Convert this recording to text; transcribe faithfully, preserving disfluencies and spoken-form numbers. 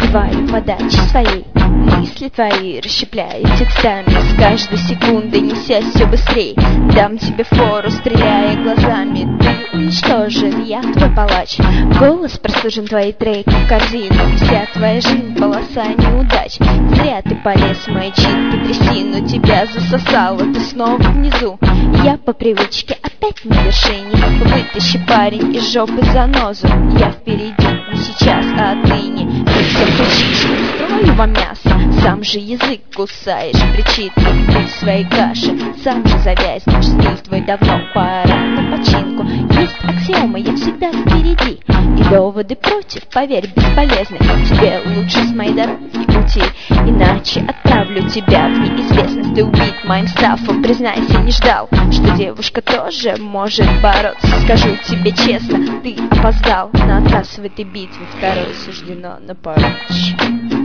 твоей подачи своей. Мысли твои расщепляя текстами, с каждой секундой несясь все быстрей. Дам тебе фору, стреляя глазами. Ты уничтожен, я твой палач. Голос прослужен твои треки в корзину. Вся твоя жизнь полоса неудач. Зря ты полез в мои читки трясину. Тебя засосало, ты снова внизу. Я по привычке опять на вершине. Вытащи, парень, из жопы занозу. Я впереди, не сейчас, а отныне. Ты все кричишь, строю вам мясо. Сам же язык кусаешь, причитки ты в своей каше. Сам же завязнешь, стиль твой давно пора на починку. Есть аксиомы, я всегда впереди. И доводы против, поверь, бесполезны. Тебе лучше с моей дороги уйти, иначе отправлю тебя в неизвестность. Ты убит моим стафом, признайся, не ждал, что девушка тоже может бороться. Скажу тебе честно, ты опоздал. На отказ в этой битве второй суждено напорочь.